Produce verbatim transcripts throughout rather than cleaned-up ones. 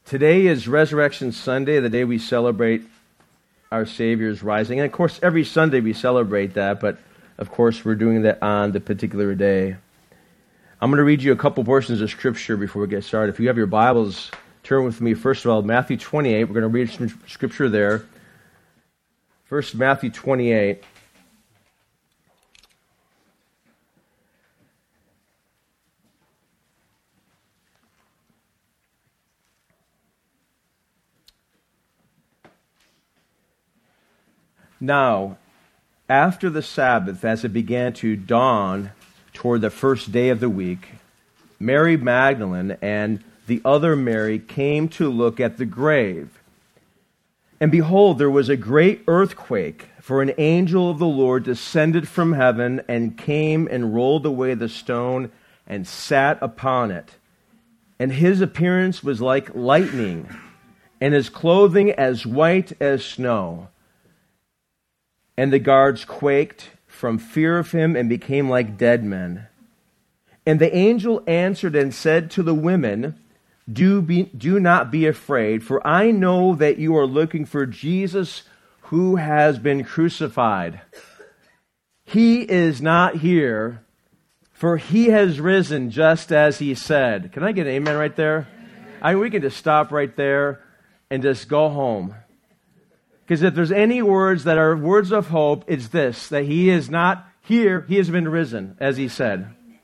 Today is Resurrection Sunday, the day we celebrate our Savior's rising. And of course, every Sunday we celebrate that, but of course we're doing that on the particular day. I'm going to read you a couple portions of Scripture before we get started. If you have your Bibles, turn with me, first of all, Matthew twenty-eight. We're going to read some Scripture there. First, Matthew twenty-eight. Now, after the Sabbath, as it began to dawn toward the first day of the week, Mary Magdalene and the other Mary came to look at the grave. And behold, there was a great earthquake, for an angel of the Lord descended from heaven and came and rolled away the stone and sat upon it. And his appearance was like lightning, and his clothing as white as snow. And the guards quaked from fear of him and became like dead men. And the angel answered and said to the women, Do be, do not be afraid, for I know that you are looking for Jesus who has been crucified. He is not here, for he has risen just as he said. Can I get an amen right there? I mean, we can just stop right there and just go home. Because if there's any words that are words of hope, it's this, that he is not here, he has been risen, as he said.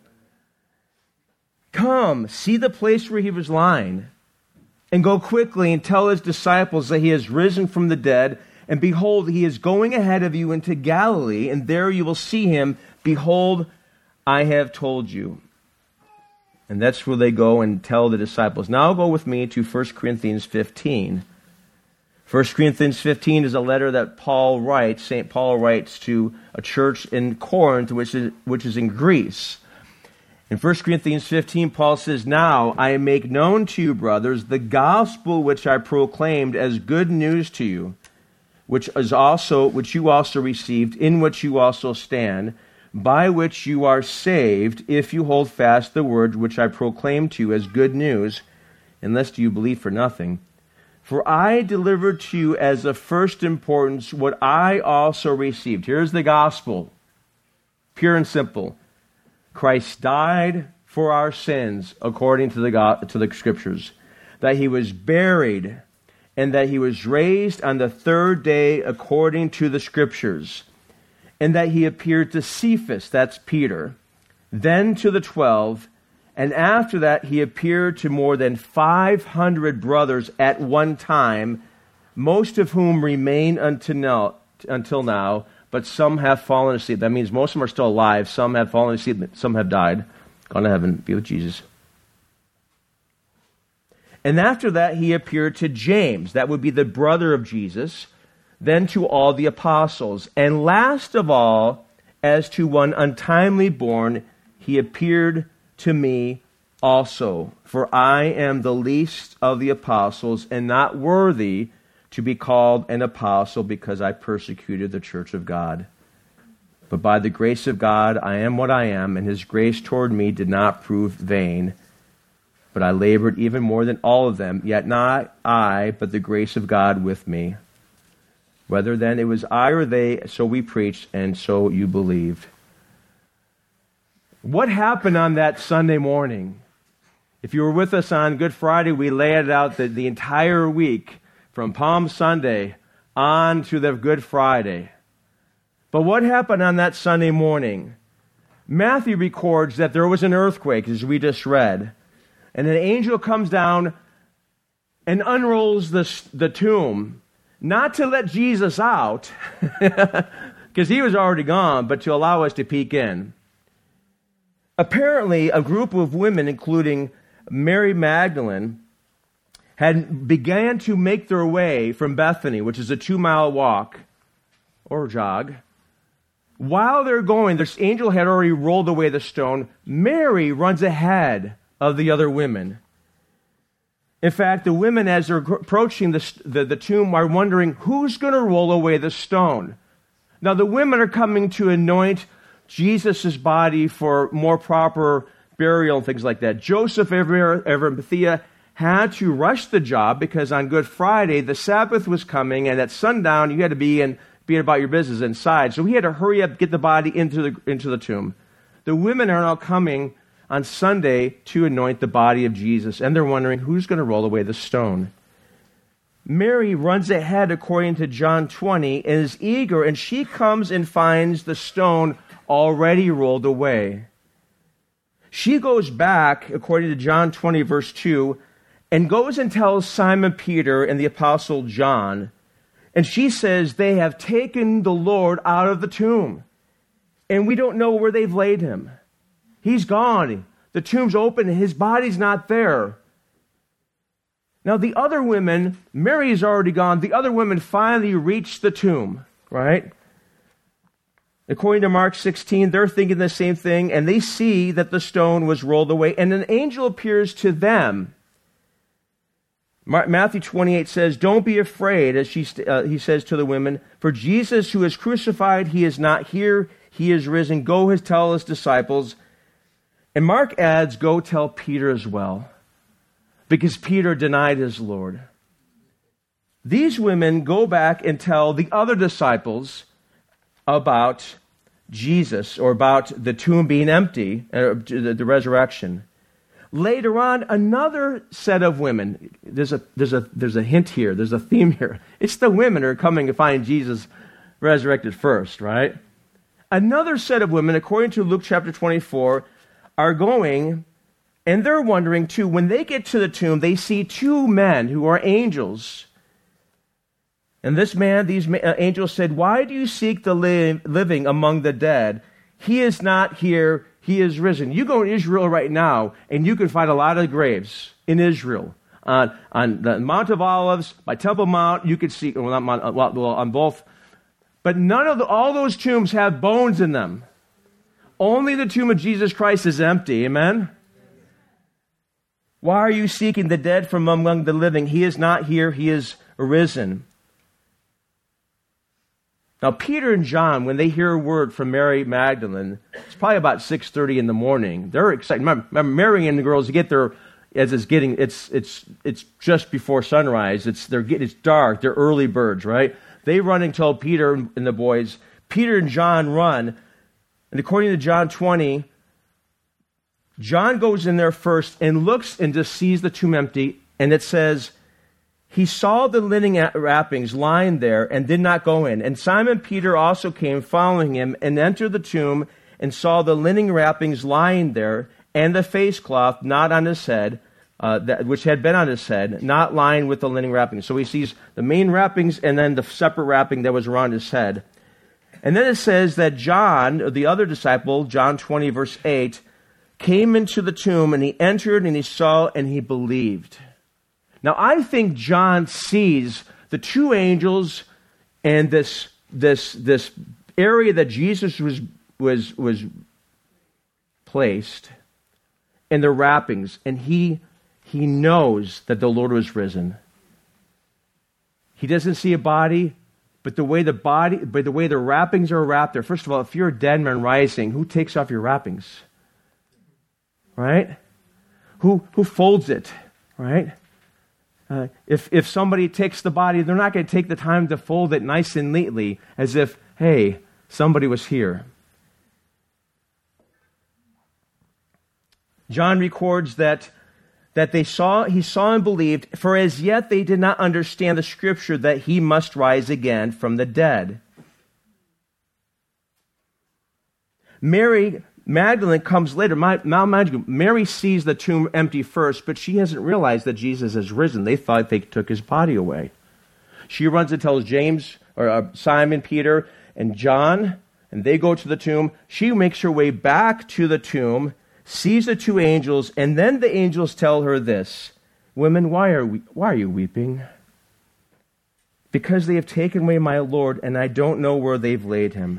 Come, see the place where he was lying, and go quickly and tell his disciples that he has risen from the dead, and behold, he is going ahead of you into Galilee, and there you will see him. Behold, I have told you. And that's where they go and tell the disciples. Now go with me to First Corinthians fifteen. First Corinthians fifteen is a letter that Paul writes, Saint Paul writes to a church in Corinth, which is, which is in Greece. In First Corinthians fifteen, Paul says, Now I make known to you, brothers, the gospel which I proclaimed as good news to you, which is also which you also received, in which you also stand, by which you are saved, if you hold fast the word which I proclaimed to you as good news, unless you believe for nothing. For I delivered to you as of first importance what I also received. Here's the gospel, pure and simple. Christ died for our sins according to the God, to the Scriptures, that he was buried, and that he was raised on the third day according to the Scriptures, and that he appeared to Cephas, that's Peter, then to the twelve, and after that, he appeared to more than five hundred brothers at one time, most of whom remain until now, until now, but some have fallen asleep. That means most of them are still alive. Some have fallen asleep. Some have died. Gone to heaven, be with Jesus. And after that, he appeared to James. That would be the brother of Jesus. Then to all the apostles. And last of all, as to one untimely born, he appeared to me also, for I am the least of the apostles, and not worthy to be called an apostle, because I persecuted the church of God. But by the grace of God I am what I am, and his grace toward me did not prove vain. But I labored even more than all of them, yet not I, but the grace of God with me. Whether then it was I or they, so we preached, and so you believed. What happened on that Sunday morning? If you were with us on Good Friday, we laid it out the, the entire week, from Palm Sunday on to the Good Friday. But what happened on that Sunday morning? Matthew records that there was an earthquake, as we just read, and an angel comes down and unrolls the, the tomb, not to let Jesus out, because he was already gone, but to allow us to peek in. Apparently, a group of women, including Mary Magdalene, had began to make their way from Bethany, which is a two-mile walk or jog. While they're going, this angel had already rolled away the stone. Mary runs ahead of the other women. In fact, the women, as they're approaching the, the, the tomb, are wondering, who's going to roll away the stone? Now, the women are coming to anoint Jesus' body for more proper burial and things like that. Joseph of Arimathea had to rush the job because on Good Friday, the Sabbath was coming, and at sundown, you had to be in, be about your business inside. So he had to hurry up, get the body into the, into the tomb. The women are now coming on Sunday to anoint the body of Jesus, and they're wondering who's going to roll away the stone. Mary runs ahead according to John twenty and is eager, and she comes and finds the stone already rolled away. She goes back, according to John twenty, verse two, and goes and tells Simon Peter and the apostle John, and she says, they have taken the Lord out of the tomb, and we don't know where they've laid him. He's gone. The tomb's open, and his body's not there. Now, the other women, Mary's already gone. The other women finally reach the tomb, right? According to Mark sixteen, they're thinking the same thing, and they see that the stone was rolled away, and an angel appears to them. Matthew twenty-eight says, don't be afraid, as she, uh, he says to the women, for Jesus who is crucified, he is not here, he is risen. Go and tell his disciples. And Mark adds, go tell Peter as well, because Peter denied his Lord. These women go back and tell the other disciples about Jesus, or about the tomb being empty, uh, the, the resurrection. Later on, another set of women, there's a, there's, a, there's a hint here, there's a theme here. It's the women who are coming to find Jesus resurrected first, right? Another set of women, according to Luke chapter twenty-four, are going, and they're wondering too, when they get to the tomb, they see two men who are angels. And this man, these angels said, why do you seek the li- living among the dead? He is not here, he is risen. You go to Israel right now, and you can find a lot of graves in Israel. On, on the Mount of Olives, by Temple Mount, you could see, well, not Mount, well, on both. But none of the, all those tombs have bones in them. Only the tomb of Jesus Christ is empty. Amen? Why are you seeking the dead from among the living? He is not here, he is risen. Now, Peter and John, when they hear a word from Mary Magdalene, it's probably about six thirty in the morning. They're excited. Remember, remember Mary and the girls get there as it's getting, it's it's it's just before sunrise. It's they're getting, it's dark. They're early birds, right? They run and tell Peter and the boys. Peter and John run, and according to John twenty, John goes in there first and looks and just sees the tomb empty, and it says, he saw the linen wrappings lying there and did not go in. And Simon Peter also came following him and entered the tomb and saw the linen wrappings lying there and the face cloth not on his head, uh, that, which had been on his head, not lying with the linen wrappings. So he sees the main wrappings and then the separate wrapping that was around his head. And then it says that John, the other disciple, John twenty, verse eight, came into the tomb and he entered and he saw and he believed. Now, I think John sees the two angels and this this this area that Jesus was was was placed, and the wrappings, and he he knows that the Lord was risen. He doesn't see a body, but the way the body, but the way the wrappings are wrapped there. First of all, if you're a dead man rising, who takes off your wrappings? Right? Who who folds it? Right? Uh, if if somebody takes the body, they're not going to take the time to fold it nice and neatly, as if, hey, somebody was here. John records that that they saw, he saw and believed, for as yet they did not understand the scripture that he must rise again from the dead. Mary Magdalene comes later. Now, mind you, Mary sees the tomb empty first, but she hasn't realized that Jesus has risen. They thought they took his body away. She runs and tells James, or uh, Simon, Peter, and John, and they go to the tomb. She makes her way back to the tomb, sees the two angels, and then the angels tell her this: "Women, why are we, why are you weeping? Because they have taken away my Lord, and I don't know where they've laid him."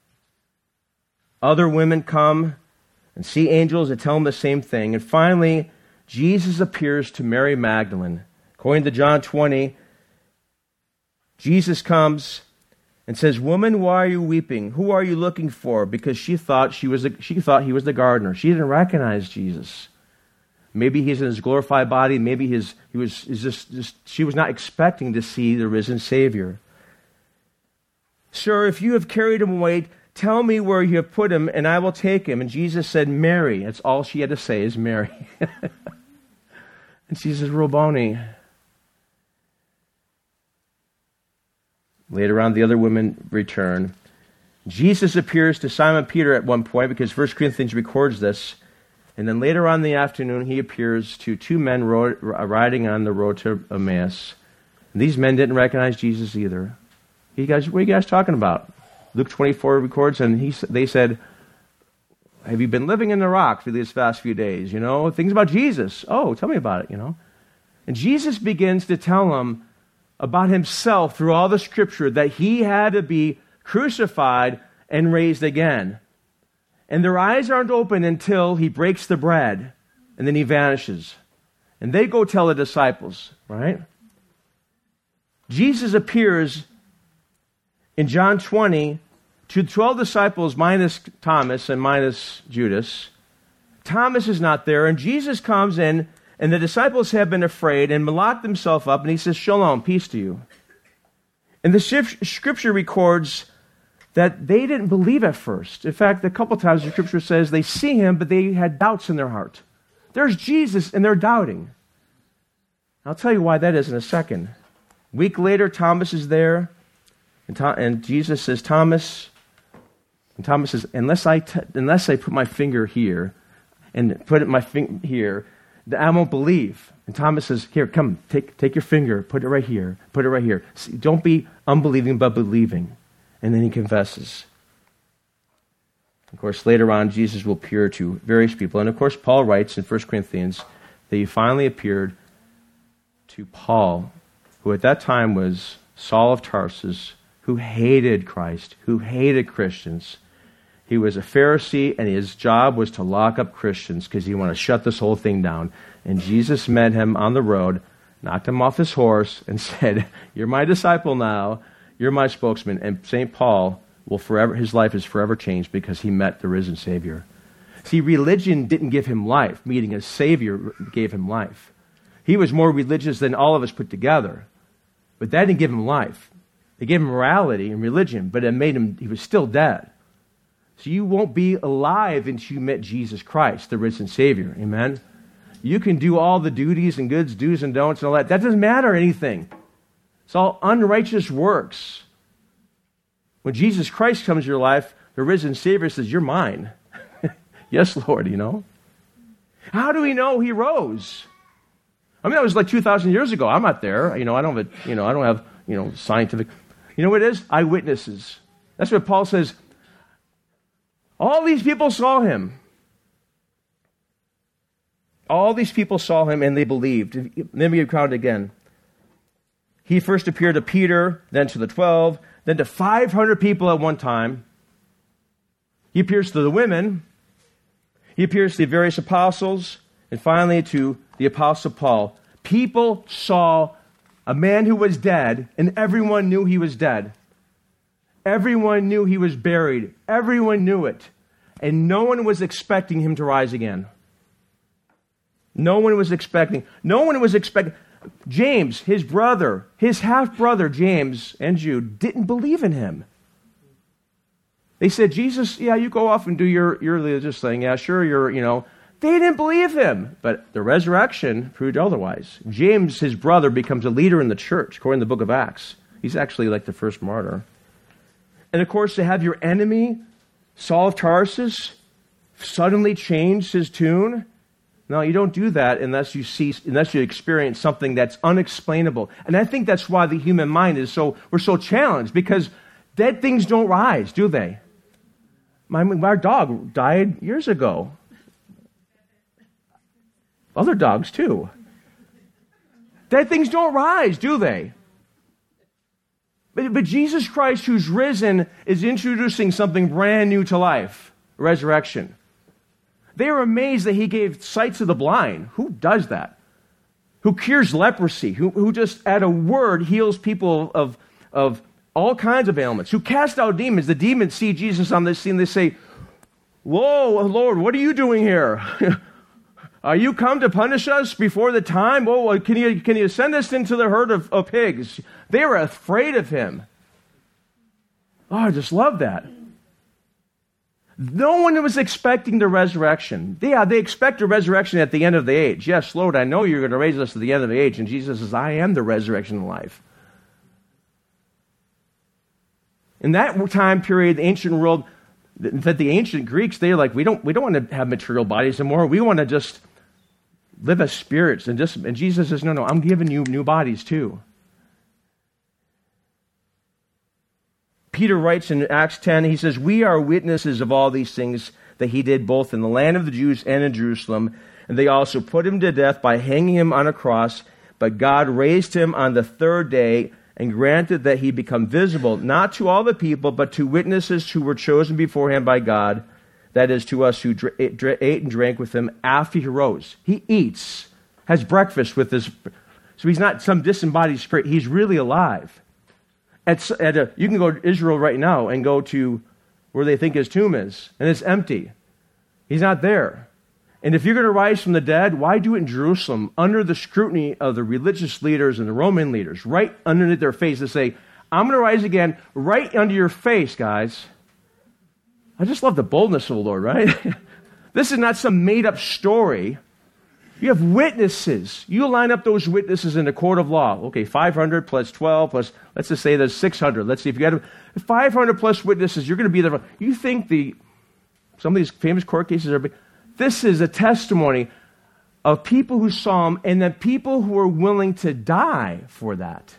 Other women come and see angels and tell them the same thing. And finally, Jesus appears to Mary Magdalene. According to John twenty, Jesus comes and says, "Woman, why are you weeping? Who are you looking for?" Because she thought she was the, she thought he was the gardener. She didn't recognize Jesus. Maybe he's in his glorified body. Maybe his, he was is just, just, she was not expecting to see the risen Savior. Sir, if you have carried him away, tell me where you have put him, and I will take him. And Jesus said, Mary. That's all she had to say is Mary. And she says, Rabboni. Later on, the other women return. Jesus appears to Simon Peter at one point, because First Corinthians records this. And then later on in the afternoon, he appears to two men ro- riding on the road to Emmaus. And these men didn't recognize Jesus either. You guys, what are you guys talking about? Luke twenty-four records, and he, they said, have you been living in the rock for these past few days? You know, things about Jesus. Oh, tell me about it, you know. And Jesus begins to tell them about himself through all the scripture, that he had to be crucified and raised again. And their eyes aren't open until he breaks the bread, and then he vanishes. And they go tell the disciples, right? Jesus appears in John twenty to twelve disciples minus Thomas and minus Judas. Thomas is not there, and Jesus comes in, and the disciples have been afraid and locked themselves up, and he says, Shalom, peace to you. And the scripture records that they didn't believe at first. In fact, a couple times the scripture says they see him, but they had doubts in their heart. There's Jesus, and they're doubting. I'll tell you why that is in a second. A week later, Thomas is there, and, Tom, and Jesus says, Thomas, and Thomas says, unless I, t- unless I put my finger here, and put it my finger here, I won't believe. And Thomas says, here, come, take, take your finger, put it right here, put it right here. See, don't be unbelieving, but believing. And then he confesses. Of course, later on, Jesus will appear to various people. And of course, Paul writes in First Corinthians that he finally appeared to Paul, who at that time was Saul of Tarsus, who hated Christ, who hated Christians. He was a Pharisee, and his job was to lock up Christians because he wanted to shut this whole thing down. And Jesus met him on the road, knocked him off his horse, and said, you're my disciple now. You're my spokesman. And Saint Paul will forever, his life is forever changed because he met the risen Savior. See, religion didn't give him life. Meeting a Savior gave him life. He was more religious than all of us put together. But that didn't give him life. It gave him morality and religion, but it made him, he was still dead. So you won't be alive until you met Jesus Christ, the risen Savior. Amen? You can do all the duties and goods, do's and don'ts and all that. That doesn't matter anything. It's all unrighteous works. When Jesus Christ comes to your life, the risen Savior says, you're mine. Yes, Lord, you know. How do we know he rose? I mean, that was like two thousand years ago. I'm not there. You know, I don't have, a, you know, I don't have, you know, scientific. You know what it is? Eyewitnesses. That's what Paul says. All these people saw him. All these people saw him and they believed. Let me count again. He first appeared to Peter, then to the twelve, then to five hundred people at one time. He appears to the women. He appears to the various apostles. And finally to the apostle Paul. People saw a man who was dead, and everyone knew he was dead. Everyone knew he was buried. Everyone knew it. And no one was expecting him to rise again. No one was expecting. No one was expecting. James, his brother, his half-brother James and Jude didn't believe in him. They said, Jesus, yeah, you go off and do your, your religious thing. Yeah, sure, you're, you know. They didn't believe him. But the resurrection proved otherwise. James, his brother, becomes a leader in the church, according to the book of Acts. He's actually like the first martyr. And of course, to have your enemy, Saul of Tarsus, suddenly change his tune. No, you don't do that unless you see, unless you experience something that's unexplainable. And I think that's why the human mind is so, we're so challenged, because dead things don't rise, do they? My, our dog died years ago. Other dogs too. Dead things don't rise, do they? But, but Jesus Christ, who's risen, is introducing something brand new to life, resurrection. They were amazed that he gave sight to the blind. Who does that? Who cures leprosy? Who, who just at a word heals people of, of all kinds of ailments? Who cast out demons? The demons see Jesus on this scene. They say, whoa, Lord, what are you doing here? Are you come to punish us before the time? Oh, can you, can you send us into the herd of, of pigs? They were afraid of him. Oh, I just love that. No one was expecting the resurrection. Yeah, they expect a resurrection at the end of the age. Yes, Lord, I know you're going to raise us at the end of the age. And Jesus says, I am the resurrection and life. In that time period, the ancient world, in fact, the ancient Greeks, they're like, we don't, we don't want to have material bodies anymore. We want to just live as spirits. And, just, and Jesus says, no, no, I'm giving you new bodies too. Peter writes in Acts ten, he says, we are witnesses of all these things that he did both in the land of the Jews and in Jerusalem. And they also put him to death by hanging him on a cross. But God raised him on the third day and granted that he become visible, not to all the people, but to witnesses who were chosen beforehand by God, that is, to us who dr- ate and drank with him after he rose. He eats, has breakfast with his... So he's not some disembodied spirit. He's really alive. At, at a, you can go to Israel right now and go to where they think his tomb is, and it's empty. He's not there. And if you're going to rise from the dead, why do it in Jerusalem under the scrutiny of the religious leaders and the Roman leaders, right underneath their face to say, I'm going to rise again right under your face, guys. I just love the boldness of the Lord, right? This is not some made-up story. You have witnesses. You line up those witnesses in the court of law. Okay, five hundred plus twelve plus, let's just say there's six hundred. Let's see, if you got five hundred plus witnesses, you're going to be there. You think the, some of these famous court cases are, this is a testimony of people who saw him and the people who were willing to die for that.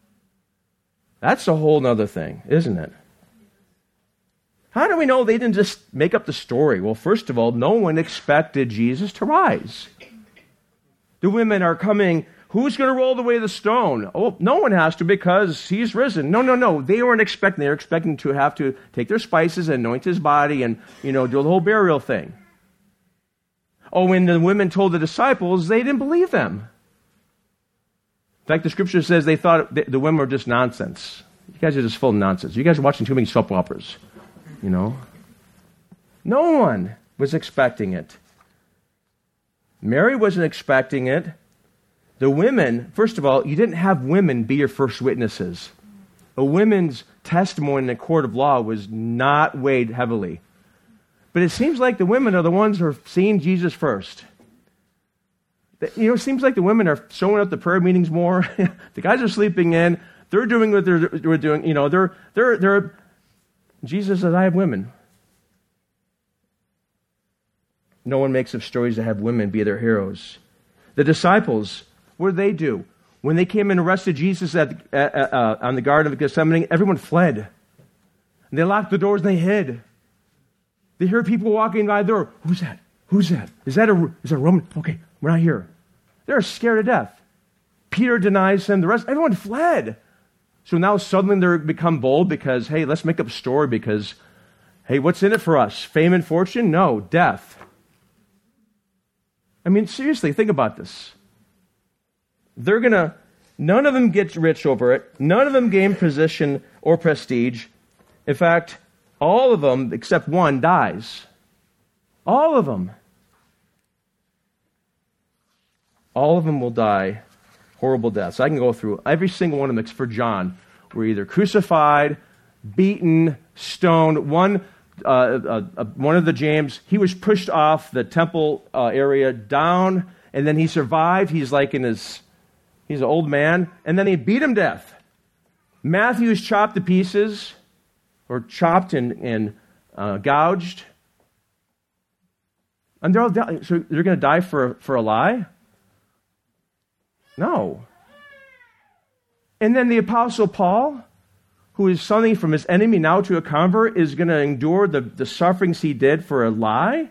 That's a whole other thing, isn't it? How do we know they didn't just make up the story? Well, first of all, no one expected Jesus to rise. The women are coming, who's going to roll away the stone? Oh, no one has to because he's risen. No, no, no. They weren't expecting. They were expecting to have to take their spices and anoint his body and, you know, do the whole burial thing. Oh, when the women told the disciples, they didn't believe them. In fact, the scripture says they thought the women were just nonsense. You guys are just full of nonsense. You guys are watching too many soap operas, you know. No one was expecting it. Mary wasn't expecting it. The women, first of all, you didn't have women be your first witnesses. A women's testimony in the court of law was not weighed heavily. But it seems like the women are the ones who are seeing Jesus first. You know, it seems like the women are showing up to prayer meetings more. The guys are sleeping in. They're doing what they're, they're doing. You know, they're, they're, they're, Jesus says, I have women. No one makes up stories to have women be their heroes. The disciples, what did they do? When they came and arrested Jesus at, at, uh, on the Garden of Gethsemane, everyone fled. And they locked the doors and they hid. They heard people walking by the door. Who's that? Who's that? Is that a, is that a Roman? Okay, we're not here. They're scared to death. Peter denies him. The rest, everyone fled. So now suddenly they're become bold because, hey, let's make up a story because, hey, what's in it for us? Fame and fortune? No, death. I mean, seriously, think about this. They're going to, none of them get rich over it. None of them gain position or prestige. In fact, all of them, except one, dies. All of them. All of them will die horrible deaths. I can go through every single one of them except for John. Were either crucified, beaten, stoned. One Uh, uh, uh, one of the James, he was pushed off the temple uh, area down, and then he survived. He's like in his, he's an old man, and then they beat him to death. Matthew's chopped to pieces, or chopped and, and uh, gouged. And they're all di- so they're going to die for, for a lie? No. And then the Apostle Paul, who is something from his enemy now to a convert, is going to endure the, the sufferings he did for a lie?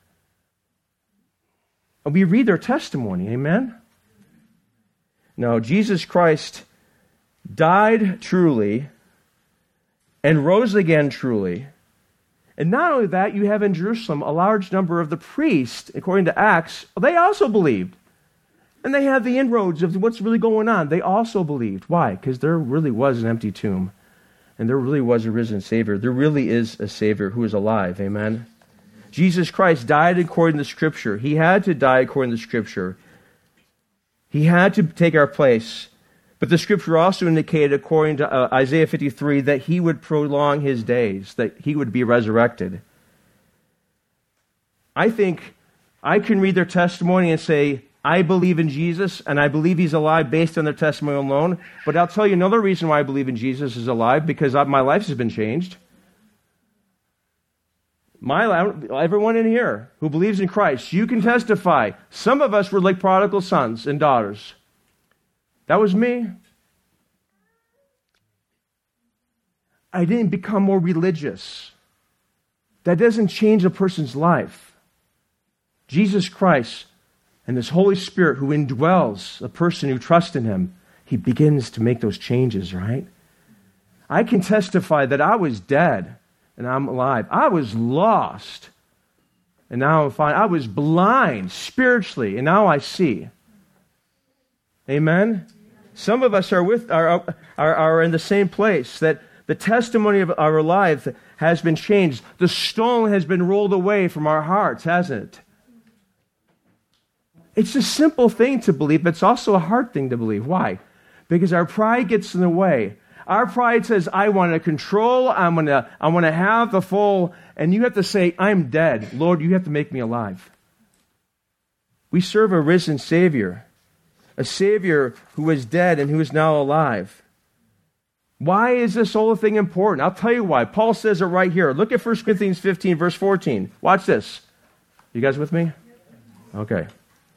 And we read their testimony, amen? No, Jesus Christ died truly and rose again truly. And not only that, you have in Jerusalem a large number of the priests, according to Acts, they also believed. And they have the inroads of what's really going on. They also believed. Why? Because there really was an empty tomb. And there really was a risen Savior. There really is a Savior who is alive. Amen? Jesus Christ died according to Scripture. He had to die according to Scripture. He had to take our place. But the Scripture also indicated, according to uh, Isaiah fifty-three, that he would prolong his days, that he would be resurrected. I think I can read their testimony and say, I believe in Jesus, and I believe he's alive based on their testimony alone. But I'll tell you another reason why I believe in Jesus is alive, because my life has been changed. My, everyone in here who believes in Christ, you can testify. Some of us were like prodigal sons and daughters. That was me. I didn't become more religious. That doesn't change a person's life. Jesus Christ and this Holy Spirit who indwells a person who trusts in him, he begins to make those changes, right? I can testify that I was dead and I'm alive. I was lost and now I'm fine. I was blind spiritually and now I see. Amen? Some of us are with are, are, are in the same place, that the testimony of our life has been changed. The stone has been rolled away from our hearts, hasn't it? It's a simple thing to believe, but it's also a hard thing to believe. Why? Because our pride gets in the way. Our pride says, I want to control, I'm gonna, I want to have the full, and you have to say, I'm dead. Lord, you have to make me alive. We serve a risen Savior, a Savior who is dead and who is now alive. Why is this whole thing important? I'll tell you why. Paul says it right here. Look at First Corinthians fifteen, verse fourteen. Watch this. You guys with me? Okay.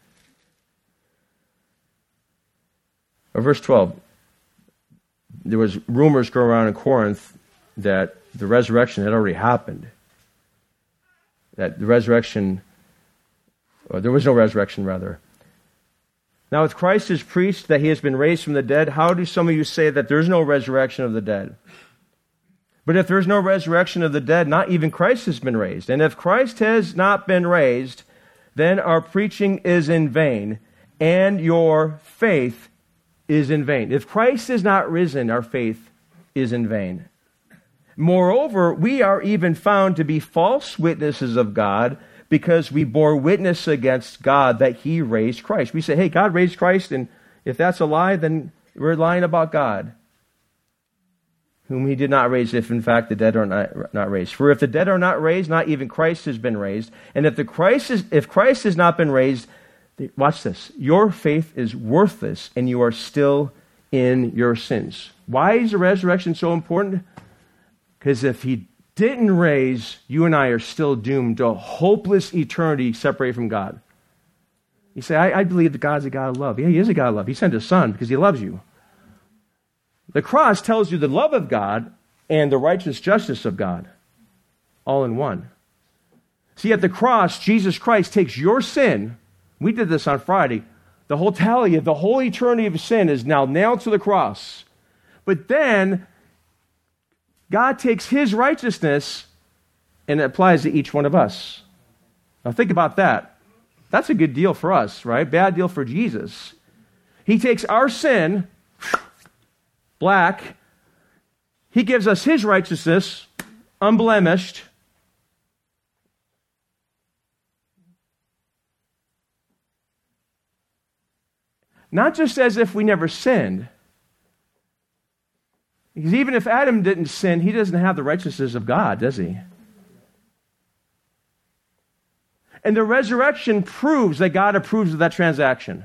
Or verse twelve. There was rumors going around in Corinth that the resurrection had already happened. That the resurrection, or there was no resurrection, rather. Now, if Christ is preached that he has been raised from the dead, how do some of you say that there's no resurrection of the dead? But if there's no resurrection of the dead, not even Christ has been raised. And if Christ has not been raised, then our preaching is in vain, and your faith is in vain. If Christ is not risen, our faith is in vain. Moreover, we are even found to be false witnesses of God, because we bore witness against God that he raised Christ. We say, hey, God raised Christ, and if that's a lie, then we're lying about God, whom he did not raise, if in fact the dead are not, not raised. For if the dead are not raised, not even Christ has been raised. And if the Christ is, if Christ has not been raised, watch this, your faith is worthless, and you are still in your sins. Why is the resurrection so important? Because if he didn't raise, you and I are still doomed to a hopeless eternity separated from God. You say, I, I believe that God's a God of love. Yeah, he is a God of love. He sent his son because he loves you. The cross tells you the love of God and the righteous justice of God all in one. See, at the cross, Jesus Christ takes your sin. We did this on Friday. The whole tally of the whole eternity of sin is now nailed to the cross. But then God takes his righteousness and it applies to each one of us. Now think about that. That's a good deal for us, right? Bad deal for Jesus. He takes our sin, black. He gives us his righteousness, unblemished. Not just as if we never sinned. Because even if Adam didn't sin, he doesn't have the righteousness of God, does he? And the resurrection proves that God approves of that transaction.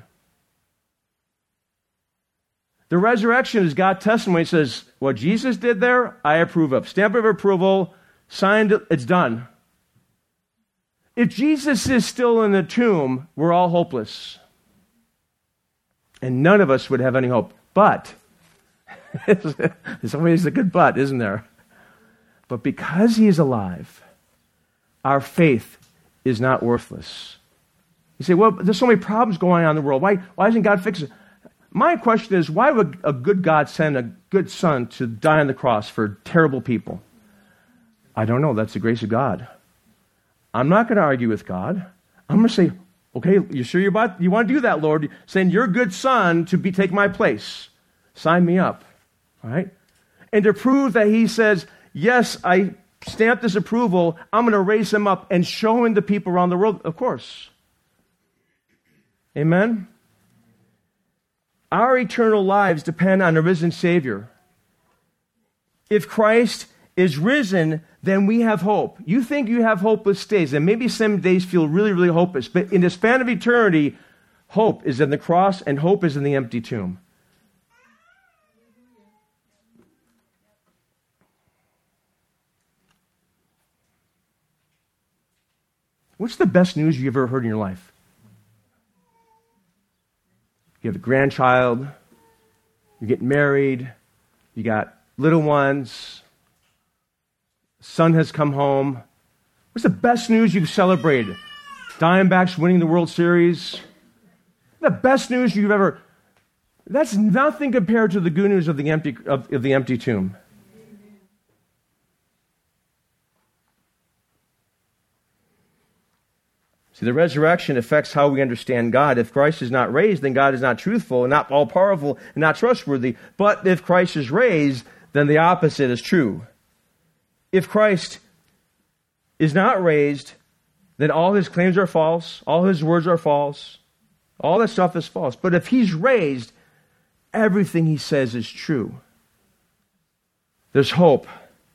The resurrection is God's testimony. It says, what Jesus did there, I approve of. Stamp of approval, signed, it's done. If Jesus is still in the tomb, we're all hopeless. And none of us would have any hope. But, there's always a good but, isn't there? But because he is alive, our faith is not worthless. You say, well, there's so many problems going on in the world. Why, why doesn't God fix it? My question is, why would a good God send a good son to die on the cross for terrible people? I don't know. That's the grace of God. I'm not going to argue with God. I'm going to say, okay, you sure you're about, you want to do that, Lord? Send your good son to be take my place. Sign me up. All right? And to prove that he says, yes, I stamp this approval, I'm going to raise him up and show him to people around the world. Of course. Amen? Our eternal lives depend on a risen Savior. If Christ is risen, then we have hope. You think you have hopeless days, and maybe some days feel really, really hopeless, but in the span of eternity, hope is in the cross and hope is in the empty tomb. What's the best news you've ever heard in your life? You have a grandchild, you're getting married, you got little ones, son has come home. What's the best news you've celebrated? Diamondbacks winning the World Series. The best news you've ever... That's nothing compared to the good news of the empty, of, of the empty tomb. See, the resurrection affects how we understand God. If Christ is not raised, then God is not truthful and not all-powerful and not trustworthy. But if Christ is raised, then the opposite is true. If Christ is not raised, then all his claims are false, all his words are false, all that stuff is false. But if he's raised, everything he says is true. There's hope.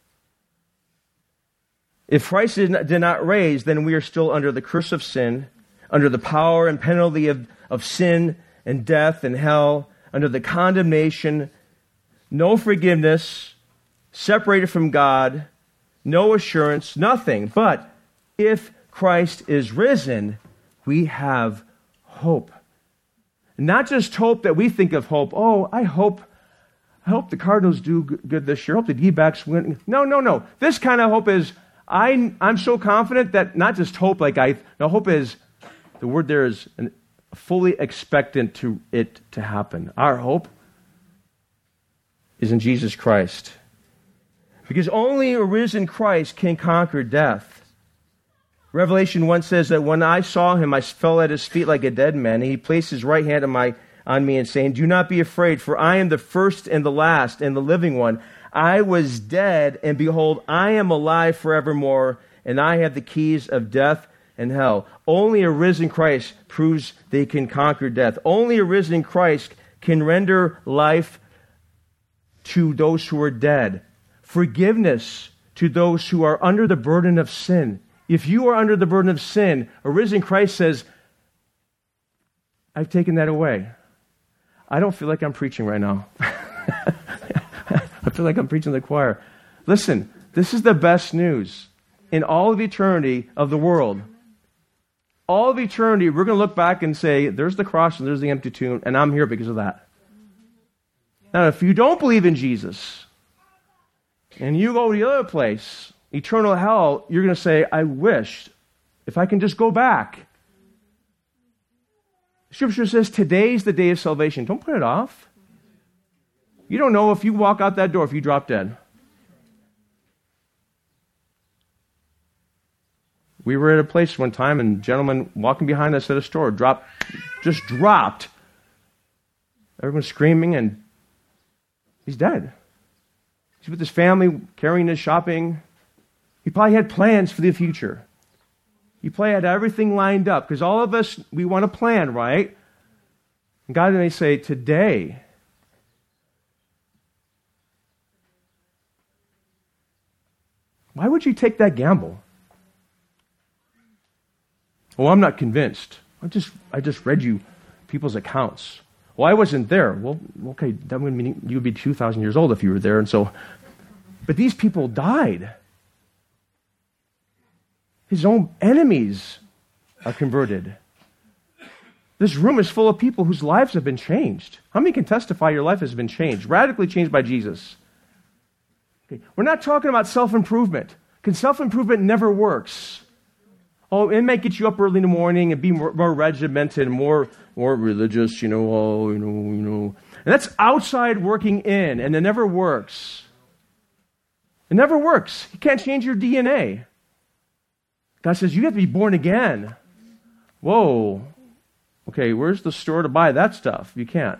If Christ did not, did not raise, then we are still under the curse of sin, under the power and penalty of, of sin and death and hell, under the condemnation, no forgiveness, separated from God, no assurance, nothing. But if Christ is risen, we have hope. Not just hope that we think of hope. Oh, I hope, I hope the Cardinals do good this year. I hope the D-backs win. No, no, no. This kind of hope is, I, I'm so confident that not just hope like I, no, hope is, the word there is an, fully expectant to it to happen. Our hope is in Jesus Christ. Because only a risen Christ can conquer death. Revelation one says that when I saw him, I fell at his feet like a dead man. And he placed his right hand on, my, on me and saying, do not be afraid, for I am the first and the last and the living one. I was dead, and behold, I am alive forevermore, and I have the keys of death and hell. Only a risen Christ proves they can conquer death. Only a risen Christ can render life to those who are dead. Forgiveness to those who are under the burden of sin. If you are under the burden of sin, a risen Christ says, I've taken that away. I don't feel like I'm preaching right now. I feel like I'm preaching to the choir. Listen, this is the best news in all of eternity of the world. All of eternity, we're going to look back and say, there's the cross and there's the empty tomb, and I'm here because of that. Now, if you don't believe in Jesus, and you go to the other place, eternal hell, you're going to say, I wish, if I can just go back. Scripture says, today's the day of salvation. Don't put it off. You don't know if you walk out that door if you drop dead. We were at a place one time, and a gentleman walking behind us at a store dropped, just dropped. Everyone's screaming, and he's dead. He's with his family, carrying his shopping. He probably had plans for the future. He probably had everything lined up, because all of us, we want to plan, right? And God may say, today, why would you take that gamble? Well, I'm not convinced. I just I just read you people's accounts. Well, I wasn't there. Well, okay, that would mean you would be two thousand years old if you were there. And so, but these people died. His own enemies are converted. This room is full of people whose lives have been changed. How many can testify your life has been changed, radically changed by Jesus? Okay. We're not talking about self-improvement, because self-improvement never works. Oh, it may get you up early in the morning and be more, more regimented, more more religious, you know, oh, you know, you know. And that's outside working in, and it never works. It never works. You can't change your D N A. God says, you have to be born again. Whoa. Okay, where's the store to buy that stuff? You can't.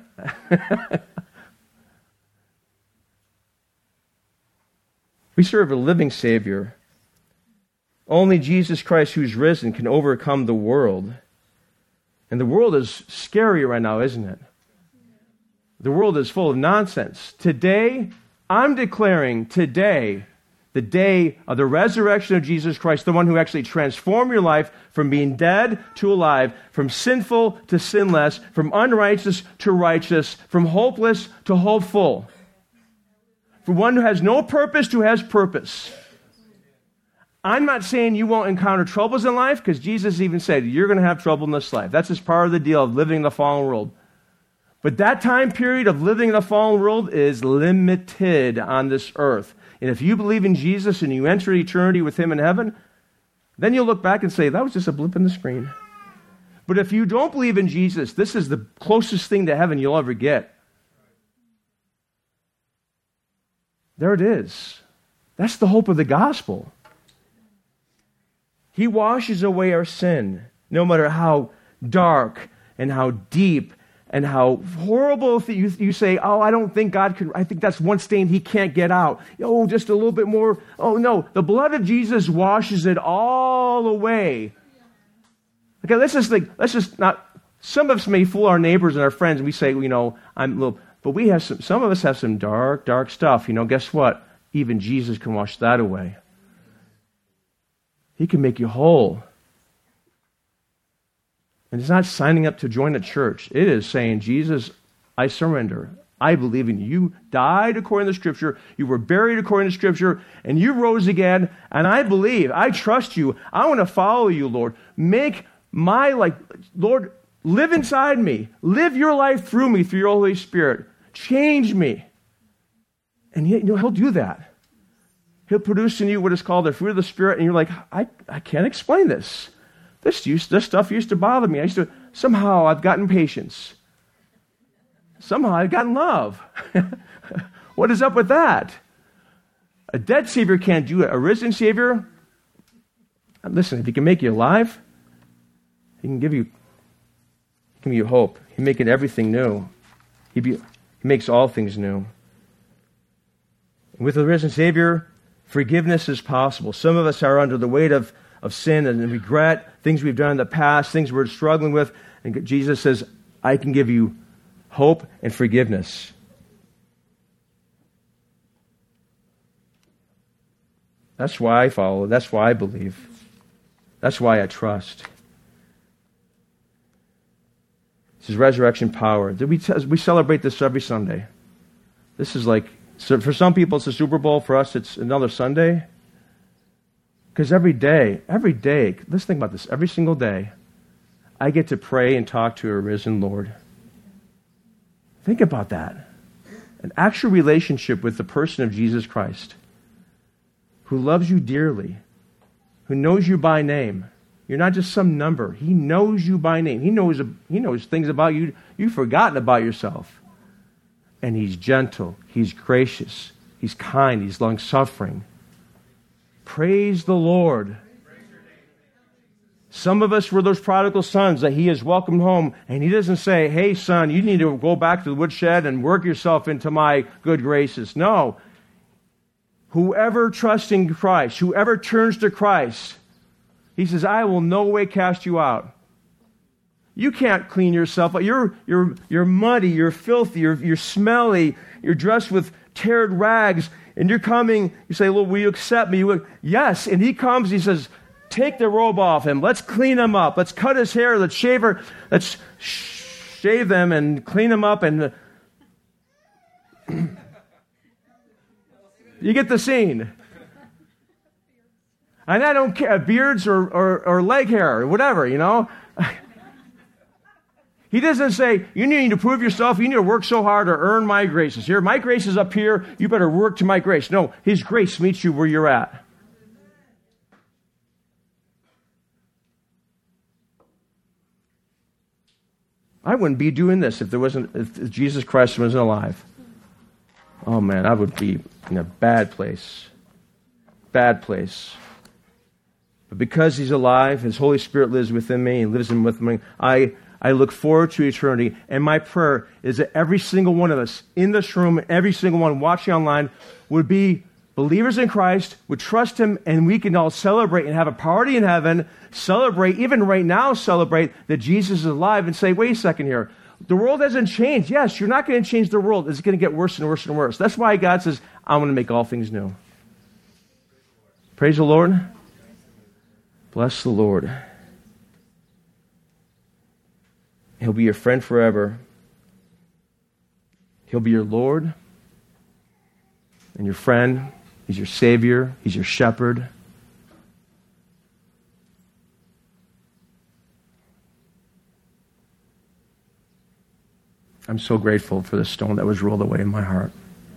We serve a living Savior. Only Jesus Christ, who's risen, can overcome the world. And the world is scary right now, isn't it? The world is full of nonsense. Today, I'm declaring today, the day of the resurrection of Jesus Christ, the one who actually transformed your life from being dead to alive, from sinful to sinless, from unrighteous to righteous, from hopeless to hopeful. For one who has no purpose to has purpose. I'm not saying you won't encounter troubles in life, because Jesus even said, you're going to have trouble in this life. That's just part of the deal of living in the fallen world. But that time period of living in the fallen world is limited on this earth. And if you believe in Jesus and you enter eternity with him in heaven, then you'll look back and say, that was just a blip in the screen. But if you don't believe in Jesus, this is the closest thing to heaven you'll ever get. There it is. That's the hope of the gospel. He washes away our sin, no matter how dark and how deep and how horrible you, you say, oh, I don't think God can, I think that's one stain he can't get out. Oh, just a little bit more. Oh, no, the blood of Jesus washes it all away. Okay, let's just think, let's just not, some of us may fool our neighbors and our friends, and we say, you know, I'm a little, but we have some, some of us have some dark, dark stuff. You know, guess what? Even Jesus can wash that away. He can make you whole. And it's not signing up to join a church. It is saying, Jesus, I surrender. I believe in you. You died according to Scripture. You were buried according to Scripture. And you rose again. And I believe. I trust you. I want to follow you, Lord. Make my life, Lord, live inside me. Live your life through me, through your Holy Spirit. Change me. And yet, you know, he'll do that. He'll produce in you what is called the fruit of the Spirit. And you're like, I, I can't explain this. This used, this stuff used to bother me. I used to, somehow I've gotten patience. Somehow I've gotten love. What is up with that? A dead Savior can't do it. A risen Savior, listen, if he can make you alive, he can give you, he can give you hope. He's making everything new. He, be, he makes all things new. With the risen Savior, forgiveness is possible. Some of us are under the weight of of sin and regret, things we've done in the past, things we're struggling with. And Jesus says, I can give you hope and forgiveness. That's why I follow. That's why I believe. That's why I trust. This is resurrection power. We, we celebrate this every Sunday. This is like, so for some people it's a Super Bowl. For us it's another Sunday. Because every day, every day, let's think about this, every single day, I get to pray and talk to a risen Lord. Think about that. An actual relationship with the person of Jesus Christ, who loves you dearly, who knows you by name. You're not just some number. He knows you by name. He knows, he knows things about you you've forgotten about yourself. And he's gentle. He's gracious. He's kind. He's long-suffering. Praise the Lord. Some of us were those prodigal sons that he has welcomed home, and he doesn't say, hey, son, you need to go back to the woodshed and work yourself into my good graces. No. Whoever trusts in Christ, whoever turns to Christ, he says, I will no way cast you out. You can't clean yourself up. You're, you're, you're muddy, you're filthy, you're, you're smelly, you're dressed with teared rags, and you're coming, you say, Lord, will you accept me? You yes, and he comes, he says, take the robe off him. Let's clean him up. Let's cut his hair. Let's shave her. Let's shave them and clean him up. And you get the scene. And I don't care, beards or, or, or leg hair or whatever, you know. He doesn't say, you need to prove yourself, you need to work so hard to earn my graces. Here, my grace is up here, you better work to my grace. No, his grace meets you where you're at. I wouldn't be doing this if there wasn't, if Jesus Christ wasn't alive. Oh man, I would be in a bad place. Bad place. But because he's alive, his Holy Spirit lives within me, he lives in with me, I I look forward to eternity, and my prayer is that every single one of us in this room, every single one watching online, would be believers in Christ would trust him, and we can all celebrate and have a party in heaven, celebrate, even right now celebrate that Jesus is alive, and say, wait a second here. The world hasn't changed. Yes, you're not going to change the world. It's going to get worse and worse and worse. That's why God says, I'm going to make all things new. Praise the Lord. Bless the Lord. He'll be your friend forever. He'll be your Lord and your friend. He's your Savior. He's your shepherd. I'm so grateful for the stone that was rolled away in my heart.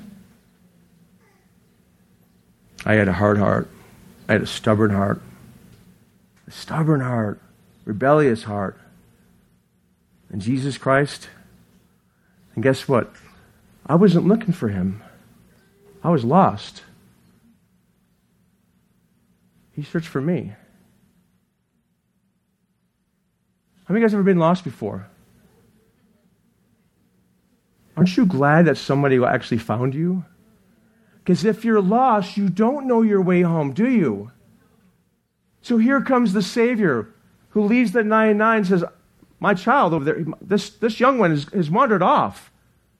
I had a hard heart. I had a stubborn heart. A stubborn heart. Rebellious heart. And Jesus Christ, and guess what? I wasn't looking for him. I was lost. He searched for me. How many of you guys ever been lost before? Aren't you glad that somebody actually found you? Because if you're lost, you don't know your way home, do you? So here comes the Savior who leaves the ninety-nine and says, my child over there, this, this young one has, has wandered off.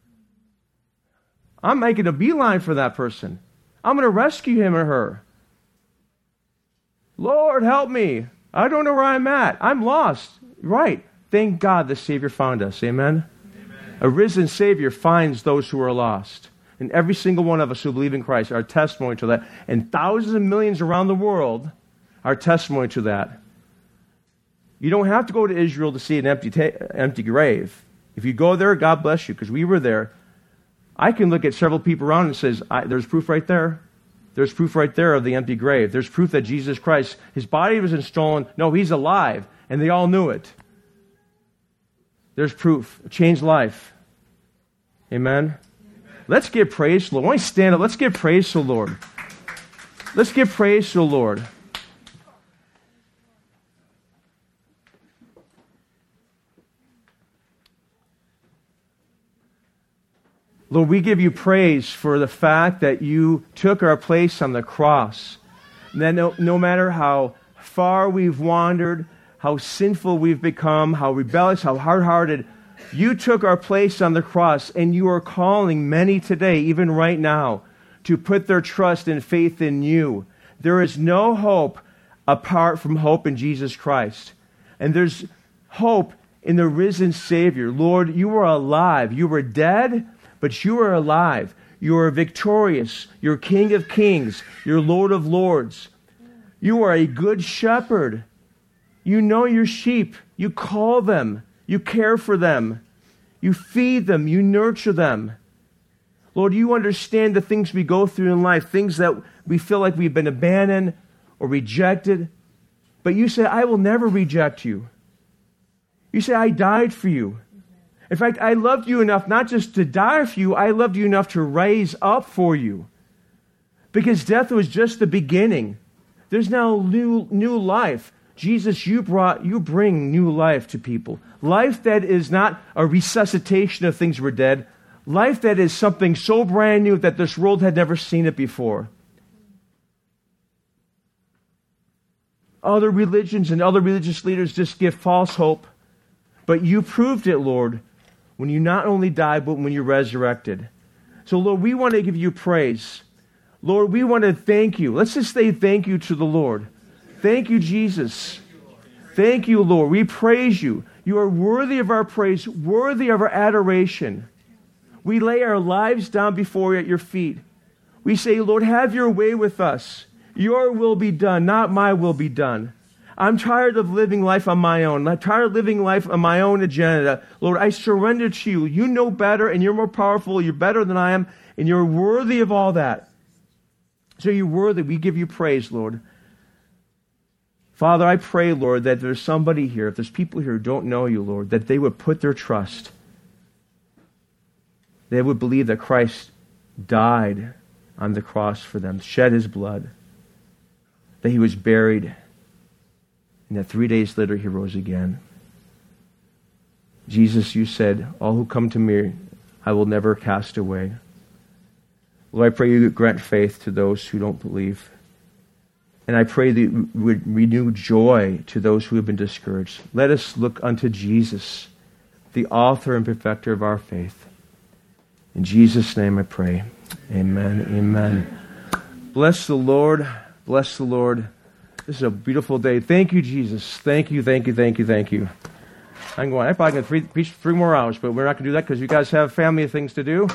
I'm making a beeline for that person. I'm going to rescue him or her. Lord, help me. I don't know where I'm at. I'm lost. Right. Thank God the Savior found us. Amen? A risen Savior finds those who are lost. And every single one of us who believe in Christ are testimony to that. And thousands and millions around the world are testimony to that. You don't have to go to Israel to see an empty, ta- empty grave. If you go there, God bless you, because we were there. I can look at several people around and says, I, there's proof right there. There's proof right there of the empty grave. There's proof that Jesus Christ, his body wasn't stolen. No, he's alive. And they all knew it. There's proof. A changed life. Amen? Amen. Let's give praise to the Lord. Why don't you stand up? Let's give praise to the Lord. Let's give praise to the Lord. Lord, we give you praise for the fact that you took our place on the cross. And that no, no matter how far we've wandered, how sinful we've become, how rebellious, how hard-hearted, you took our place on the cross, and you are calling many today, even right now, to put their trust and faith in you. There is no hope apart from hope in Jesus Christ. And there's hope in the risen Savior. Lord, you are alive. You were dead, but you are alive. You are victorious. You're King of kings. You're Lord of lords. You are a good shepherd. You know your sheep. You call them. You care for them. You feed them. You nurture them. Lord, you understand the things we go through in life, things that we feel like we've been abandoned or rejected. But you say, I will never reject you. You say, I died for you. In fact, I loved you enough not just to die for you, I loved you enough to rise up for you. Because death was just the beginning. There's now new, new life. Jesus, you brought, you bring new life to people. Life that is not a resuscitation of things were dead. Life that is something so brand new that this world had never seen it before. Other religions and other religious leaders just give false hope. But you proved it, Lord, when you not only died, but when you resurrected. So, Lord, we want to give you praise. Lord, we want to thank you. Let's just say thank you to the Lord. Thank you, Jesus. Thank you, Lord. We praise you. You are worthy of our praise, worthy of our adoration. We lay our lives down before you at your feet. We say, Lord, have your way with us. Your will be done, not my will be done. I'm tired of living life on my own. I'm tired of living life on my own agenda. Lord, I surrender to you. You know better, and you're more powerful. You're better than I am, and you're worthy of all that. So you're worthy. We give you praise, Lord. Father, I pray, Lord, that there's somebody here, if there's people here who don't know you, Lord, that they would put their trust. They would believe that Christ died on the cross for them, shed his blood, that he was buried, and that three days later he rose again. Jesus, you said, all who come to me, I will never cast away. Lord, I pray you grant faith to those who don't believe. And I pray that you would renew joy to those who have been discouraged. Let us look unto Jesus, the author and perfecter of our faith. In Jesus' name I pray. Amen. Amen. Bless the Lord. Bless the Lord. This is a beautiful day. Thank you, Jesus. Thank you, thank you, thank you, thank you. I'm going, I'm probably going to preach three more hours, but we're not going to do that because you guys have family things to do.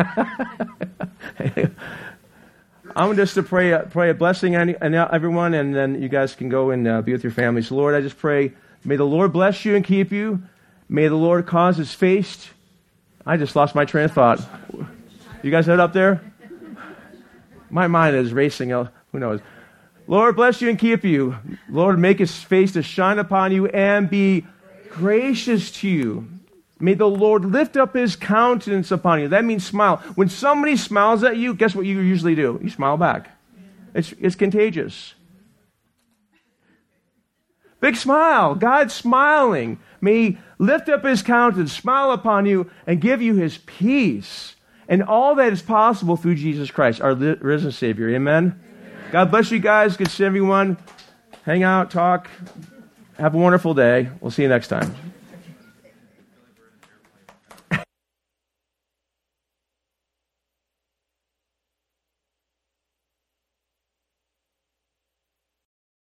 I'm just to pray, pray a blessing on everyone, and then you guys can go and uh, be with your families. Lord, I just pray, may the Lord bless you and keep you. May the Lord cause his face. To, I just lost my train of thought. You guys have it up there? My mind is racing. Who knows? Lord, bless you and keep you. Lord, make his face to shine upon you and be gracious to you. May the Lord lift up his countenance upon you. That means smile. When somebody smiles at you, guess what you usually do? You smile back. It's, it's contagious. Big smile. God's smiling. May he lift up his countenance, smile upon you, and give you his peace. And all that is possible through Jesus Christ, our risen Savior. Amen? Amen. God bless you guys. Good to see everyone. Hang out, talk. Have a wonderful day. We'll see you next time.